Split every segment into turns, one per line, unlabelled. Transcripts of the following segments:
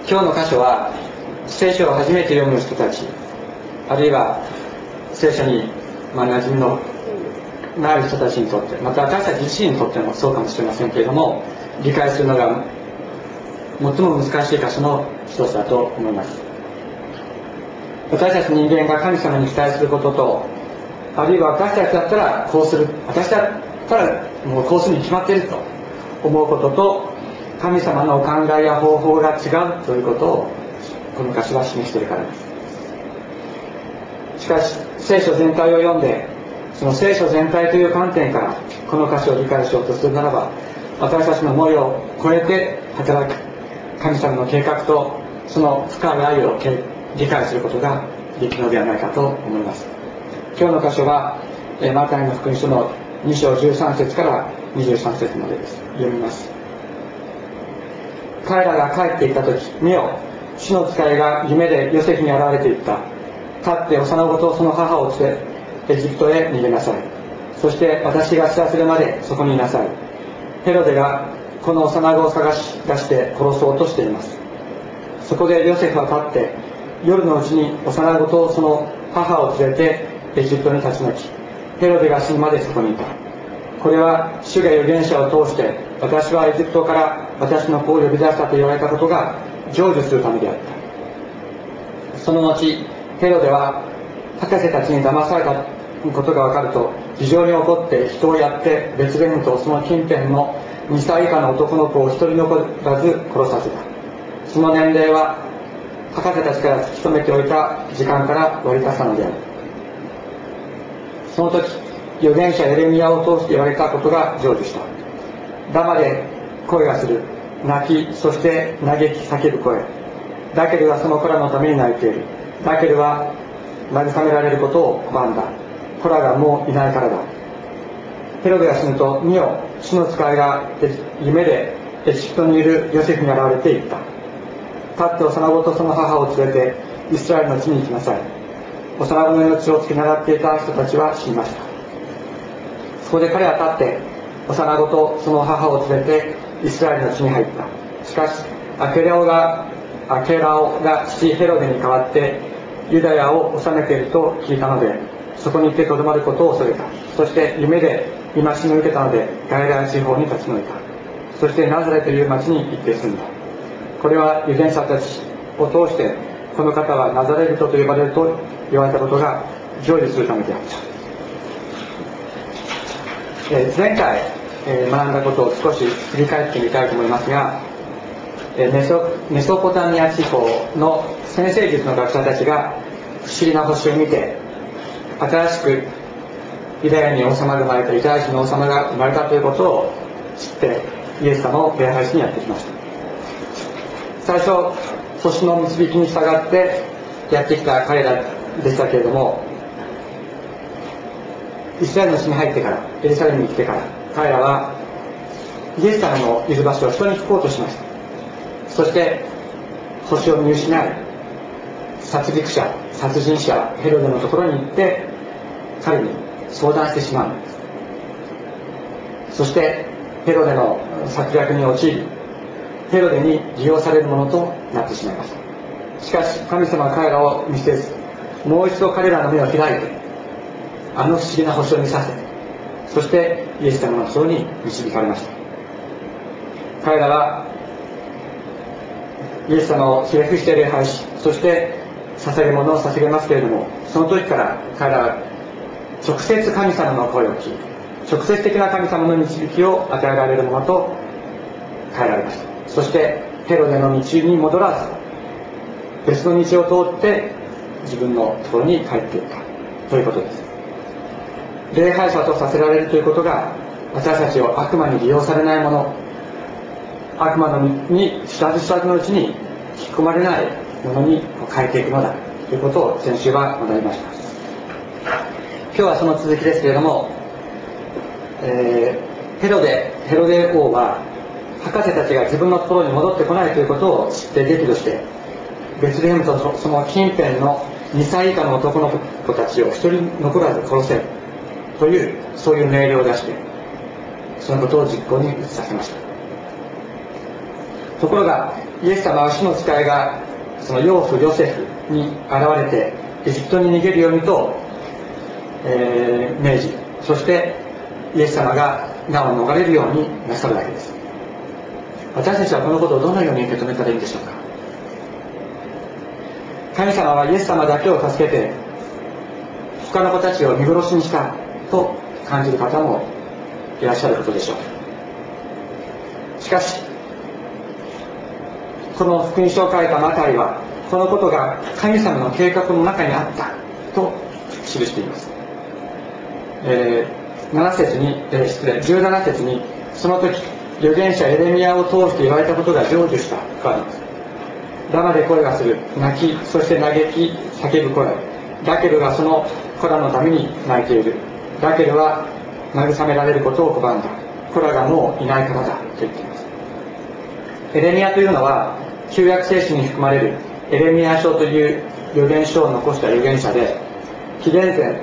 今日の箇所は聖書を初めて読む人たち、あるいは聖書に馴染みのない人たちにとって、また私たち自身にとってもそうかもしれませんけれども、理解するのが最も難しい箇所の一つだと思います。私たち人間が神様に期待することと、あるいは私たちだったらこうする、私だったらもうこうするに決まっていると思うことと、神様の考えや方法が違うということをこの箇所は示しているからです。しかし聖書全体を読んで、その聖書全体という観点からこの箇所を理解しようとするならば、私たちの思いを超えて働く神様の計画とその深い愛を理解することができるのではないかと思います。今日の箇所はマタイの福音書の2章13節から23節までです。読みます。彼らが帰っていった時、見よ、主の使いが夢でヨセフに現れていった。立って幼子とその母を連れエジプトへ逃げなさい。そして私が知らせるまでそこにいなさい。ヘロデがこの幼子を探し出して殺そうとしています。そこでヨセフは立って夜のうちに幼子とその母を連れてエジプトに立ち退き、ヘロデが死ぬまでそこにいた。これは主が預言者を通して、私はエジプトから私の子を呼び出したと言われたことが成就するためであった。その後ヘロデは博士たちに騙されたことが分かると非常に怒って人をやってベツレヘムとその近辺の2歳以下の男の子を一人残らず殺させた。その年齢は博士たちから突き止めておいた時間から割り出したのである。その時預言者エレミヤを通して言われたことが成就した。ダマで声がする、泣き、そして嘆き叫ぶ声。ラケルはその子らのために泣いている。ラケルは慰められることを拒んだ。子らがもういないからだ。ヘロデが死ぬと、見よ、主の使いが夢でエジプトにいるヨセフに現れていった。立って幼子とその母を連れてイスラエルの地に行きなさい。幼子の命をつけ狙っていた人たちは死にました。そこで彼は立って幼子とその母を連れてイスラエルの地に入った。しかしアケラオが父ヘロデに代わってユダヤを治めていると聞いたので、そこに行ってとどまることを恐れた。そして夢で戒めを受けたのでガリラヤ地方に立ち退いた。そしてナザレという町に行って住んだ。これは預言者たちを通してこの方はナザレ人と呼ばれると言われたことが成就するためであった。前回学んだことを少し振り返ってみたいと思いますが、メソポタミア地方の占星術の学者たちが不思議な星を見て、新しくユダヤに王様が生まれた、ユダヤ人の王様が生まれたということを知ってイエス様を礼拝しにやってきました。最初星の導きに従ってやってきた彼らでしたけれども、イスラエルの地に入ってから、エルサレムに来てから、彼らはイエス様のいる場所を人に聞こうとしました。そして星を見失い、殺人者ヘロデのところに行って彼に相談してしまうんです。そしてヘロデの策略に陥り、ヘロデに利用されるものとなってしまいました。しかし神様は彼らを見捨てず、もう一度彼らの目を開いて、あの不思議な星を見させ、そしてイエス様のところに導かれました。彼らはイエス様をひれ伏して礼拝し、そして捧げ物を捧げますけれども、その時から彼らは直接神様の声を聞いて、直接的な神様の導きを与えられるものと変えられました。そしてヘロデの道に戻らず、別の道を通って自分のところに帰っていったということです。礼拝者とさせられるということが、私たちを悪魔に利用されないもの、悪魔に知らず知らずのうちに引き込まれないものに変えていくのだということを先週は学びました。今日はその続きですけれども、ヘロデ王は博士たちが自分のところに戻ってこないということを知って激怒して、ベツレヘムとその近辺の2歳以下の男の子たちを一人残らず殺せという、そういう命令を出して、そのことを実行に移させました。ところがイエス様は主の使いがその養父ヨセフに現れてエジプトに逃げるようにと、命じ、そしてイエス様が難を逃れるようになさるわけです。私たちはこのことをどのように受け止めたらいいんでしょうか。神様はイエス様だけを助けて他の子たちを見殺しにしたと感じる方もいらっしゃることでしょう。しかしこの福音書を書いたマタイはこのことが神様の計画の中にあったと記しています。17節にその時預言者エレミヤを通して言われたことが成就したとあります。ラマで声がする、泣き、そして嘆き、叫ぶ声。ラケルがその子らのために泣いている。ラケルは慰められることを拒んだ。子らがもういないからだと言っています。エレミヤというのは旧約聖書に含まれるエレミヤ書という預言書を残した預言者で、紀元前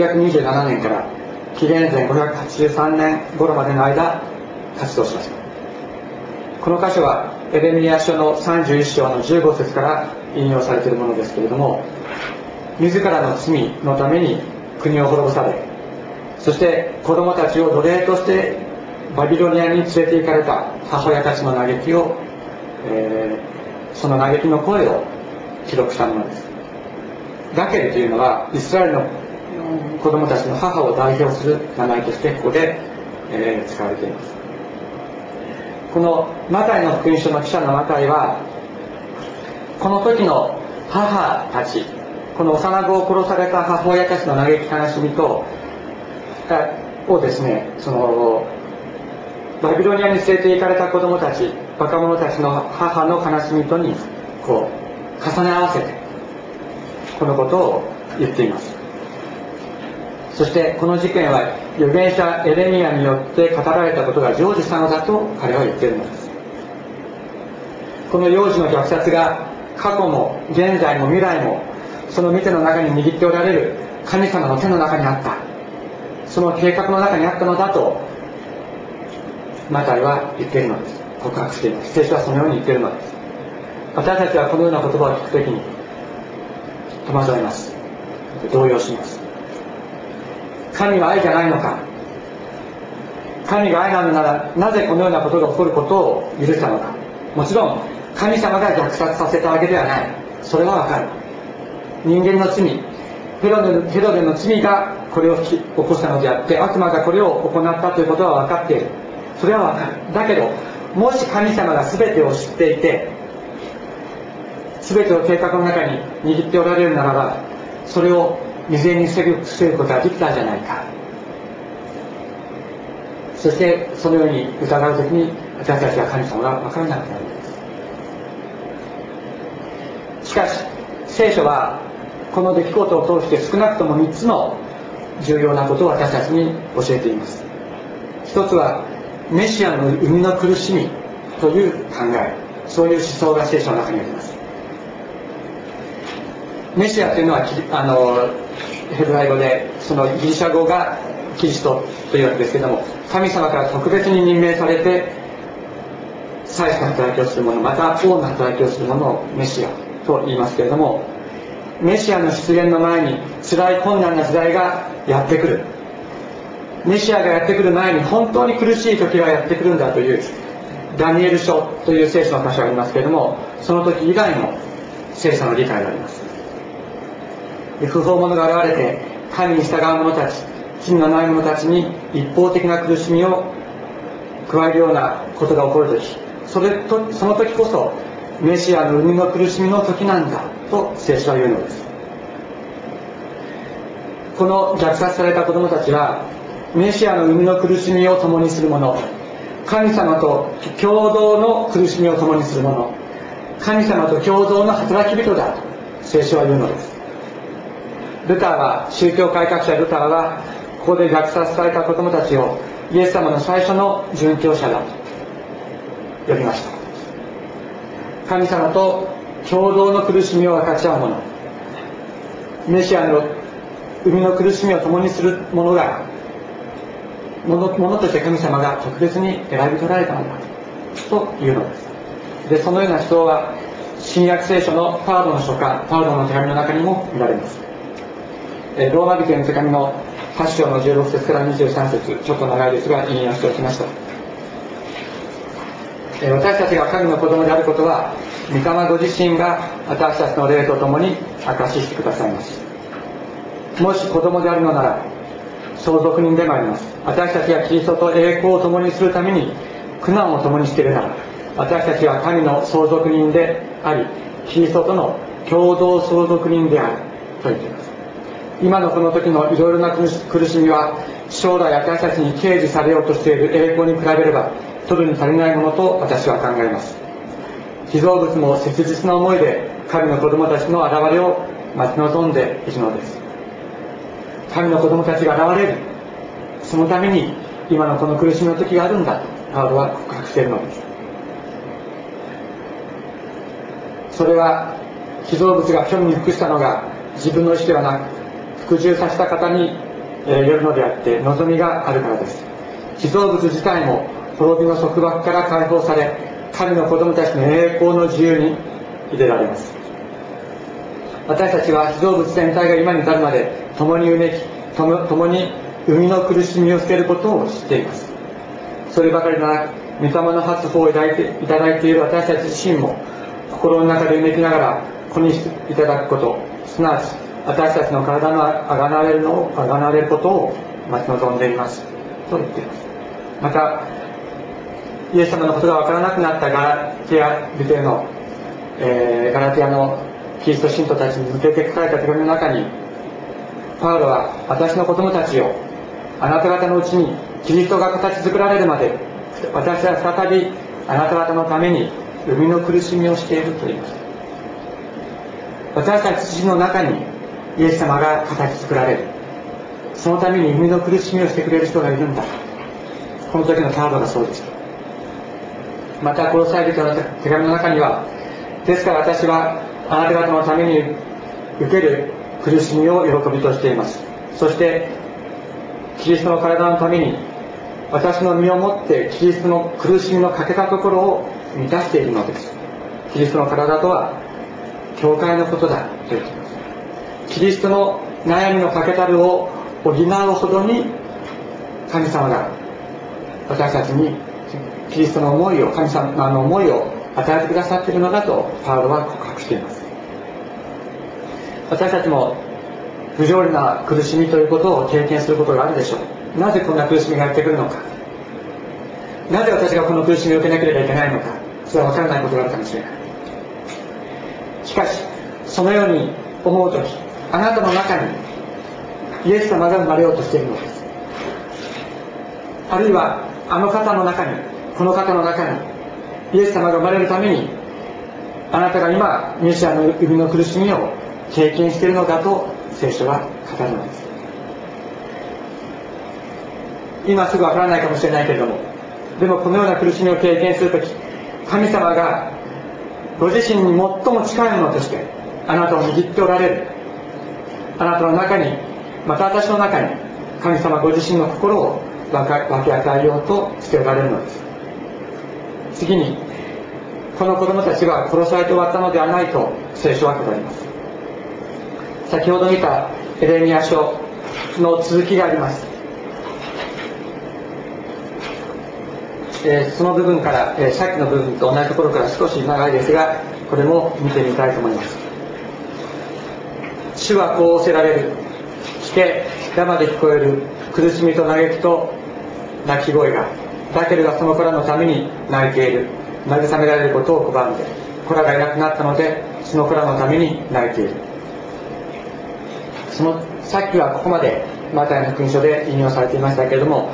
627年から紀元前583年頃までの間活動しました。この箇所はエレミヤ書の31章の15節から引用されているものですけれども、自らの罪のために国を滅ぼされ、そして子供たちを奴隷としてバビロニアに連れて行かれた母親たちの嘆きを、その嘆きの声を記録したものです。ラケルというのはイスラエルの子供たちの母を代表する名前としてここで、使われています。このマタイの福音書の記者のマタイはこの時の母たち、この幼子を殺された母親たちの嘆き悲しみとをですね、そのバビロニアに連れて行かれた子供たち、若者たちの母の悲しみとにこう重ね合わせてこのことを言っています。そしてこの事件は預言者エレミヤによって語られたことが成就したのだと彼は言っているのです。この幼児の虐殺が過去も現在も未来もその見ての中に握っておられる神様の手の中にあった、その計画の中にあったのだとマタイは言っているのです。告白しています。聖書はそのように言っているのです。私たちはこのような言葉を聞くときに戸惑います。動揺します。神は愛じゃないのか。神が愛なのならなぜこのようなことが起こることを許したのか。もちろん神様が虐殺させたわけではない。それはわかる。人間の罪、ヘロデの罪がこれを起こしたのであって、悪魔がこれを行ったということは分かっている。それはわかる。だけどもし神様が全てを知っていて全てを計画の中に握っておられるならば、それを未然に防ぐことができたんじゃないか。そしてそのように疑うときに私たちは神様が分からなくなるのです。しかし聖書はこの出来事を通して少なくとも3つの重要なことを私たちに教えています。一つはメシアの生みの苦しみという考え、そういう思想が聖書の中にあります。メシアというのはヘブライ語で、そのギリシャ語がキリストというわけですけれども、神様から特別に任命されて祭司の働きをする者、また王の働きをする者をメシアと言いますけれども、メシアの出現の前に辛い困難な時代がやってくる。メシアがやってくる前に本当に苦しい時がやってくるんだというダニエル書という聖書の箇所がありますけれども、その時以外の聖書の理解があります。不法者が現れて神に従う者たち、罪のない者たちに一方的な苦しみを加えるようなことが起こる時、その時こそメシアの生みの苦しみの時なんだと聖書は言うのです。この虐殺された子供たちはメシアの生みの苦しみを共にする者、神様と共同の苦しみを共にする者、神様と共同の働き人だと聖書は言うのです。ルターは、宗教改革者ルターはここで虐殺された子供たちをイエス様の最初の殉教者だと呼びました。神様と共同の苦しみを分かち合う者、メシアの生みの苦しみを共にする者として神様が特別に選び取られたのだというのです。 で、そのような思想は新約聖書のパウロの書簡、パウロの手紙の中にも見られます。ローマ人への手紙の8章の16節から23節、ちょっと長いですが引用しておきました。私たちが神の子供であることは、御霊ご自身が私たちの霊とともに証ししてくださいます。もし子供であるのなら相続人でもあります。私たちがキリストと栄光を共にするために苦難を共にしているなら、私たちは神の相続人であり、キリストとの共同相続人であると言っています。今のこの時のいろいろな苦しみは、将来私たちに掲示されようとしている栄光に比べれば取るに足りないものと私は考えます。被造物も切実な思いで神の子供たちの現れを待ち望んでいるのです。神の子供たちが現れる、そのために今のこの苦しみの時があるんだとパウロは告白しているのです。それは被造物が富に服したのが自分の意思ではなく、服従させた方によるのであって望みがあるからです。被造物自体も滅びの束縛から解放され、神の子供たちの栄光の自由に入れられます。私たちは被造物全体が今に至るまで共にうめき、共に生みの苦しみを捨てることを知っています。そればかりでなく、御霊の発歩をいただいている私たち自身も心の中でうめきながら子にいただくこと、すなわち私たちの体のあがなわれることを待ち望んでいますと言っています。またイエス様のことが分からなくなったガラティアのキリスト信徒たちに向けて書かれた手紙の中に、パウロは私の子供たちよ、あなた方のうちにキリストが形作られるまで私は再びあなた方のために生みの苦しみをしていると言いました。私たち自身の中にイエス様が形作られる、そのために生みの苦しみをしてくれる人がいるんだ。この時のパウロがそうでした。またコロサイ人の手紙の中には、ですから私はあなた方のために受ける苦しみを喜びとしています。そしてキリストの体のために私の身をもってキリストの苦しみの欠けたところを満たしているのです。キリストの体とは教会のことだと言っています。キリストの悩みの欠けたるを補うほどに神様が私たちにキリストの思いを、神様の思いを与えてくださっているのだとパウロは告白しています。私たちも不条理な苦しみということを経験することがあるでしょう。なぜこんな苦しみがやってくるのか、なぜ私がこの苦しみを受けなければいけないのか、それは分からないことがあるかもしれない。しかしそのように思うとき、あなたの中にイエス様が生まれようとしているのです。あるいはあの方の中に、この方の中にイエス様が生まれるために、あなたが今メシアの生みの苦しみを経験しているのだと聖書は語るのです。今すぐわからないかもしれないけれども、でもこのような苦しみを経験するとき、神様がご自身に最も近いものとしてあなたを握っておられる。あなたの中に、また私の中に神様ご自身の心を分け与えようとしておられるのです。次に、この子供たちが殺されて終わったのではないと聖書は語ります。先ほど見たエレミヤ書の続きがあります。その部分から、さっきの部分と同じところから少し長いですが、これも見てみたいと思います。主はこう仰せられる。聞け、ラマで聞こえる苦しみと嘆きと泣き声が、だけれどその子らのために泣いている。慰められることを拒んで、子らがいなくなったのでその子らのために泣いている。さっきはここまでマタイの福音書で引用されていましたけれども、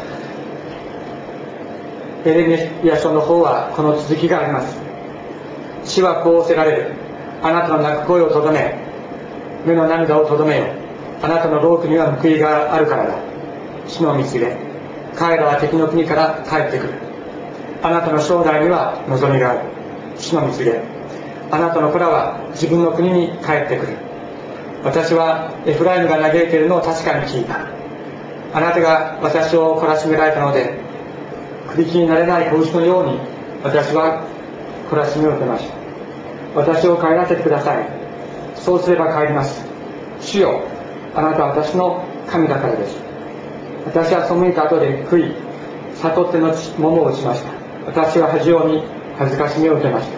エレミヤ書の方はこの続きがあります。主はこう仰せられる。あなたの泣く声をとどめ、目の涙をとどめよ。あなたの労苦には報いがあるからだ。主の道で彼らは敵の国から帰ってくる。あなたの将来には望みがある。主の道であなたの子らは自分の国に帰ってくる。私はエフライムが嘆いているのを確かに聞いた。あなたが私を懲らしめられたので、首切りになれない子牛のように私は懲らしめを受けました。私を帰らせてください。そうすれば帰ります。主よ、あなたは私の神だからです。私は背いた後で悔い、悟っての桃を打ちました。私は恥を見、恥ずかしめを受けました。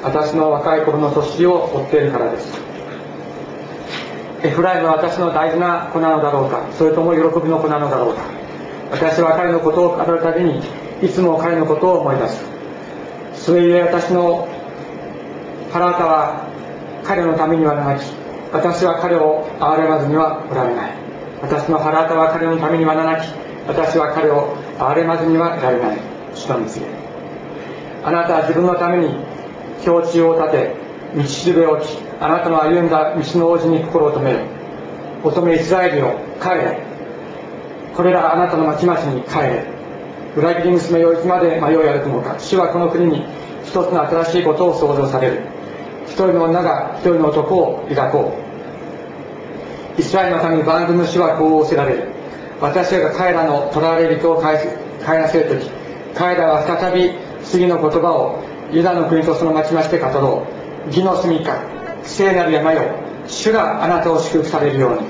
私の若い頃の年を追っているからです。エフライムは私の大事な子なのだろうか、それとも喜びの子なのだろうか。私は彼のことを語るたびにいつも彼のことを思い出す。それゆえ私の腹渡は彼のためにはなき、私は彼を憐れまずにはおられない。私の腹渡は彼のためにはなき、私は彼を憐れまずにはいられない。主の告げ。あなたは自分のために境地を立て、道しるべを置き、あなたの歩んだ道の王子に心を止めよ。乙女イスラエルよ、帰れ。これらあなたの町々に帰れ。裏切り娘よ、いつまで迷い歩くのか。主はこの国に一つの新しいことを創造される。一人の女が一人の男を抱こう。イスラエルのために万軍の主はこう仰せられる。私が彼らの囚われ人を帰らせるとき、彼らは再び次の言葉をユダの国とその町々で語ろう。義の住みか、聖なる山よ、主があなたを祝福されるように。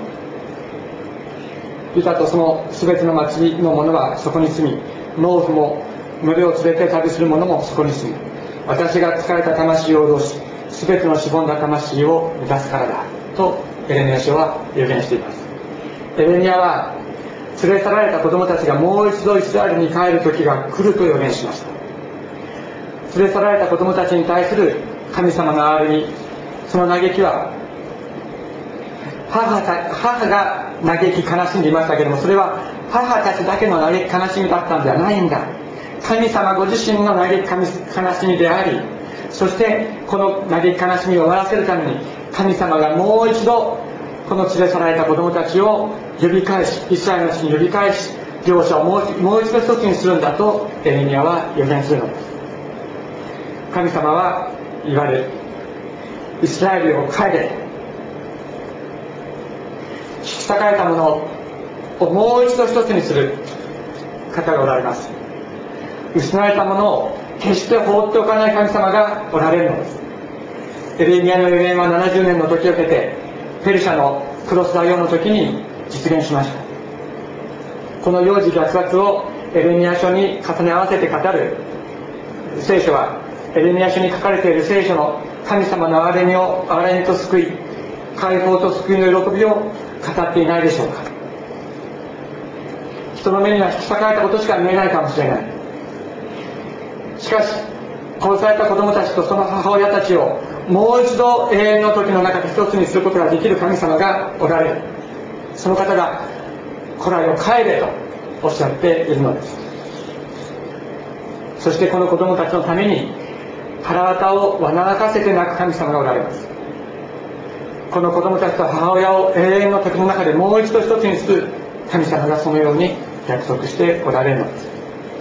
ユダとその全ての町の者はそこに住み、農夫も群れを連れて旅する者もそこに住む。私が疲れた魂を潤し、全てのしぼんだ魂を満たすからだとエレミヤ書は予言しています。エレミヤは連れ去られた子供たちがもう一度イスラエルに帰る時が来ると予言しました。連れ去られた子供たちに対する神様の憐れみ、その嘆きは母が嘆き悲しんでいましたけれども、それは母たちだけの嘆き悲しみだったんではないんだ。神様ご自身の嘆き悲しみであり、そしてこの嘆き悲しみを終わらせるために神様がもう一度この連れ去られた子供たちを呼び返し、イスラエルの地に呼び返し、両者をもう一度一つにするんだとエレミヤは予言するのです。神様は言われる。イスラエルよ、帰れ。引き裂かれたものをもう一度一つにする方がおられます。失われたものを決して放っておかない神様がおられるのです。エレミヤの予言は70年の時を経てペルシャのクロス大王の時に実現しました。この幼児虐殺をエレミヤ書に重ね合わせて語る聖書は、エレミヤ書に書かれている聖書の神様の憐れみと救い、解放と救いの喜びを語っていないでしょうか。人の目には引き裂かれたことしか見えないかもしれない。しかし殺された子供たちとその母親たちをもう一度永遠の時の中で一つにすることができる神様がおられる。その方が古来を帰れとおっしゃっているのです。そしてこの子供たちのために腹渡をわならかせて泣く神様がおられます。この子供たちと母親を永遠の時の中でもう一度一つにする神様がそのように約束しておられるのです。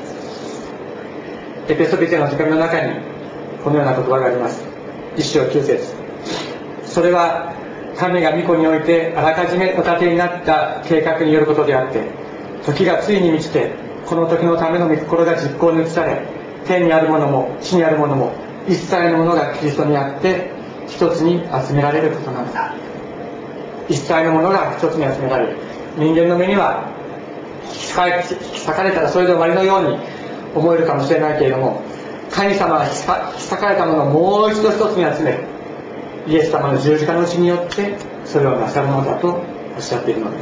エペソビテの手紙の中にこのような言葉があります。1章9節。それは神が御子においてあらかじめお立てになった計画によることであって、時がついに満ちてこの時のための御心が実行に移され、天にあるものも地にあるものも一切のものがキリストにあって一つに集められることなのだ。一切のものが一つに集められる。人間の目には引き裂かれたらそれで終わりのように思えるかもしれないけれども、神様は引き裂かれたものをもう一度一つに集める。イエス様の十字架の血によってそれをなさるのだとおっしゃっているのです。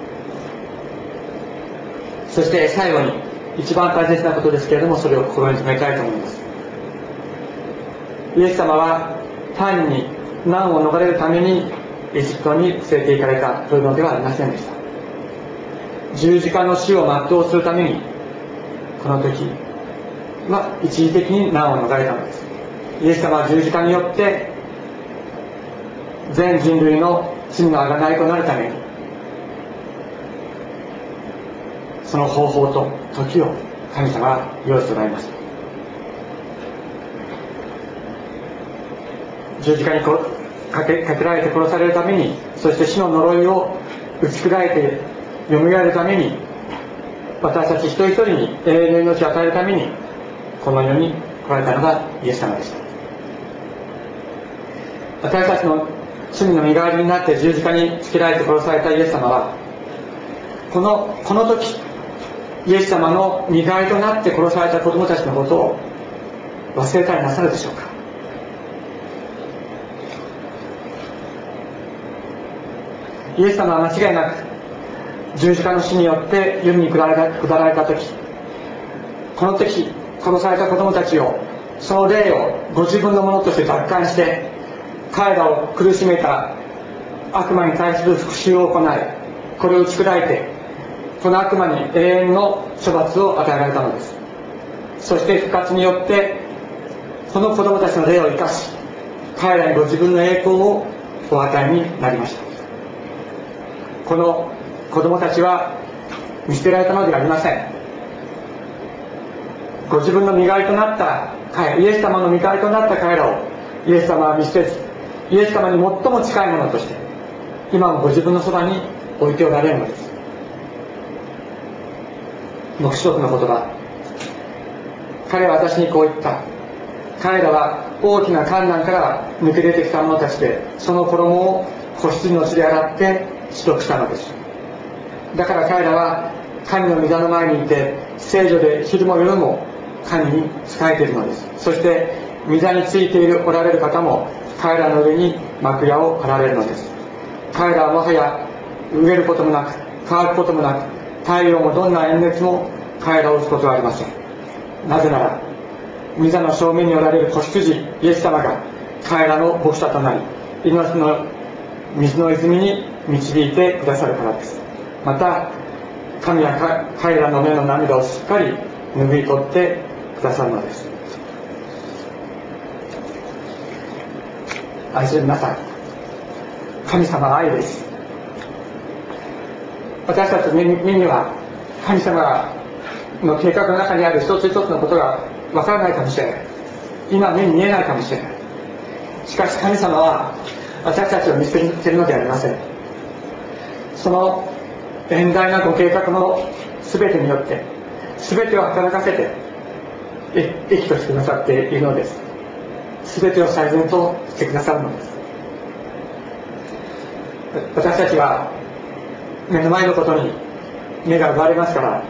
そして最後に一番大切なことですけれども、それを心に留めたいと思います。イエス様は単に難を逃れるためにエジプトに連れて行かれたというのではありませんでした。十字架の死を全うするためにこの時は一時的に難を逃れたのです。イエス様は十字架によって全人類の罪の贖いとなるために、その方法と時を神様は用意しておられました。十字架にかけられて殺されるために、そして死の呪いを打ち砕いてよみがえるために、私たち一人一人に永遠の命を与えるためにこの世に来来られたのがイエス様でした。私たちの罪の身代わりになって十字架につけられて殺されたイエス様は、この時イエス様の身代わりとなって殺された子供たちのことを忘れたりなさるでしょうか。イエス様は間違いなく十字架の死によって世に下られた時、この時殺された子供たちを、その霊をご自分のものとして奪還して、彼らを苦しめた悪魔に対する復讐を行い、これを打ち砕いて、この悪魔に永遠の処罰を与えられたのです。そして復活によってこの子供たちの霊を生かし、彼らにご自分の栄光をお与えになりました。この子供たちは見捨てられたのではありません。ご自分の身代わりとなったイエス様の身代わりとなった彼らをイエス様は見捨てず、イエス様に最も近いものとして今もご自分のそばに置いておられるのです。黙示録の言葉、彼は私にこう言った。彼らは大きな患難から抜け出てきた者たちで、その衣を子羊の血で洗って白くしたのです。だから彼らは神の御座の前にいて、聖女で昼も夜も神に仕えているのです。そして御座についておられる方も彼らの上に幕屋を張られるのです。彼らはもはや飢えることもなく乾くこともなく、太陽もどんな炎熱も彼らを打つことはありません。なぜなら御座の正面におられる子羊イエス様が彼らの牧者となり、命の水の泉に導いてくださるからです。また神は彼らの目の涙をしっかり拭い取ってくださるのです。愛する皆さん、神様は愛です。私たちの目には神様の計画の中にある一つ一つのことがわからないかもしれない。今目に見えないかもしれない。しかし神様は私たちを見捨てるのではありません。その遠大なご計画の全てによって全てを働かせて益としてくださっているのです。全てを最善としてくださるのです。私たちは目の前のことに目が奪われますから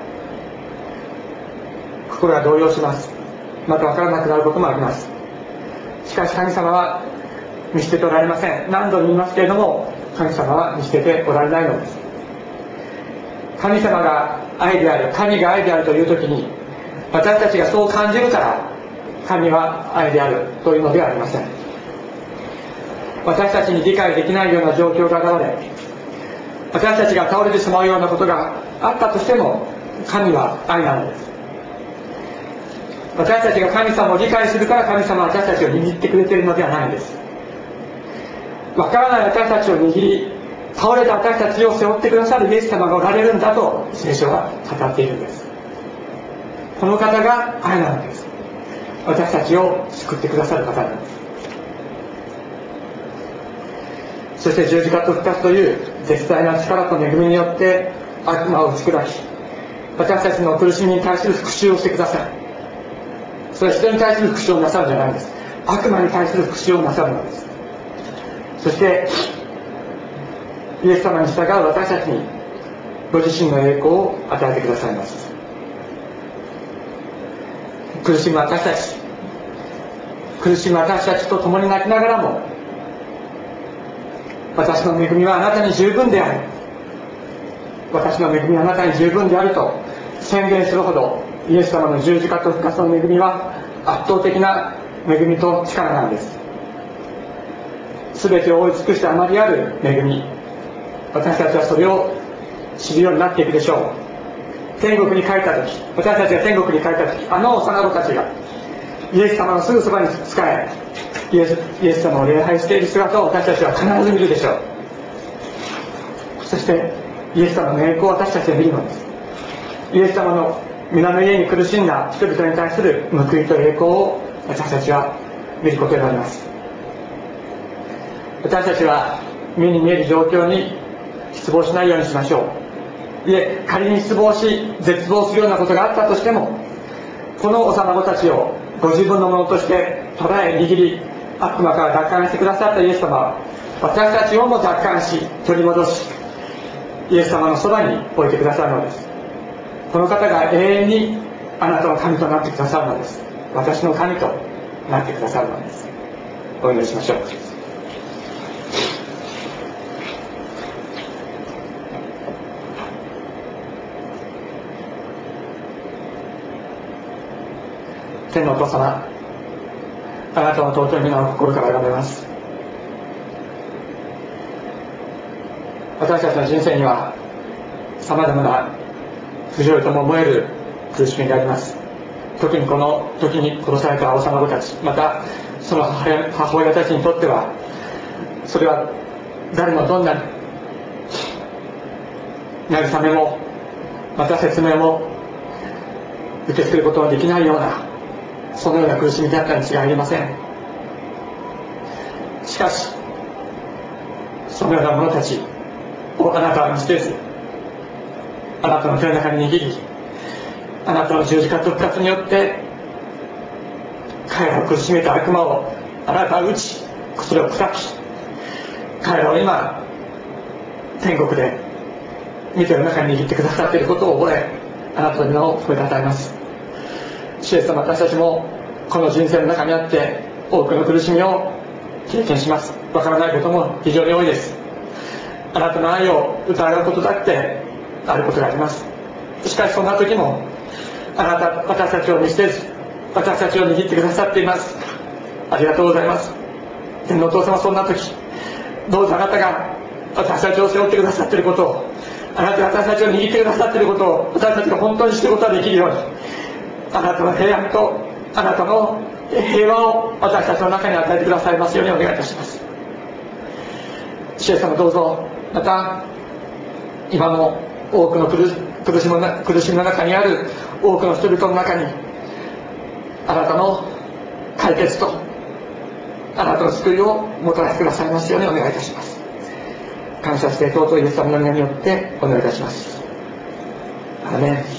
心が動揺します。また分からなくなることもあります。しかし神様は見捨てておられません。何度も言いますけれども、神様は見捨てておられないのです。神様が愛である、神が愛であるという時に私たちがそう感じるから神は愛であるというのではありません。私たちに理解できないような状況が現れ、私たちが倒れてしまうようなことがあったとしても神は愛なのです。私たちが神様を理解するから神様は私たちを握ってくれているのではないんです。わからない私たちを握り、倒れた私たちを背負ってくださるイエス様がおられるんだと聖書は語っているんです。この方が愛なのです。私たちを救ってくださる方なんです。そして十字架と復活という絶大な力と恵みによって悪魔を打ち砕き、私たちの苦しみに対する復讐をしてください。それは人に対する復讐をなさるんじゃないんです。悪魔に対する復讐をなさるのです。そしてイエス様に従う私たちにご自身の栄光を与えてくださいます。苦しむ私たちと共に泣きながらも、私の恵みはあなたに十分である、私の恵みはあなたに十分であると宣言するほど、イエス様の十字架と復活の恵みは圧倒的な恵みと力なんです。全てを覆い尽くしてあまりある恵み、私たちはそれを知るようになっていくでしょう。天国に帰った時、私たちが天国に帰った時、あの幼子たちがイエス様のすぐそばに仕え、イエス様を礼拝している姿を私たちは必ず見るでしょう。そしてイエス様の栄光を私たちは見るのです。イエス様の皆の家に苦しんだ人々に対する報いと栄光を私たちは見ることになります。私たちは目に見える状況に失望しないようにしましょう。いえ、仮に失望し絶望するようなことがあったとしても、この幼子たちをご自分のものとして捉え握り、悪魔から奪還してくださったイエス様は、私たちをも奪還し取り戻し、イエス様のそばに置いてくださるのです。この方が永遠にあなたの神となってくださるのです。私の神となってくださるのです。お祈りしましょう。天のお父様、あなたの尊い皆を心から崇めます。私たちの人生にはさまざまな不条理とも思える苦しみがあります。特にこの時に殺された幼子たち、またその母親たちにとっては、それは誰もどんな慰めもまた説明も受け付けることのできないような、そのような苦しみだったに違いありません。しかしそのような者たちをあなたは見捨てず、あなたの手の中に握り、あなたの十字架と復活によって彼らを苦しめた悪魔をあなたは打ち、それを砕き、彼らを今天国で見てる中に握ってくださっていることを覚え、あなたの皆を褒めたたえます。主イエス様、私たちもこの人生の中にあって多くの苦しみを経験します。わからないことも非常に多いです。あなたの愛を疑うことだってあることがあります。しかしそんな時もあなた、私たちを見捨てず、私たちを握ってくださっています。ありがとうございます。天のお父様、そんな時どうぞあなたが私たちを背負ってくださっていることを、あなたが私たちを握ってくださっていることを私たちが本当に知ることができるように、あなたの平安とあなたの平和を私たちの中に与えてくださいますようにお願いいたします。主イエス様、どうぞまた今の多くの苦しみの中にある多くの人々の中にあなたの解決とあなたの救いをもたらしてくださいますようにお願いいたします。感謝して尊いイエス様の皆によってお願いいたします。アーメン。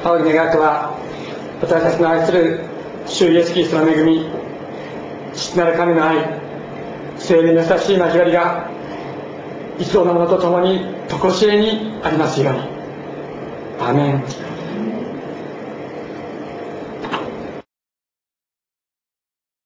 仰ぎ願うとは、私たちの愛する主イエスキリストの恵み、父なる神の愛、聖霊の親しい交わりが一同の者と共に常しえにありますように。アーメン。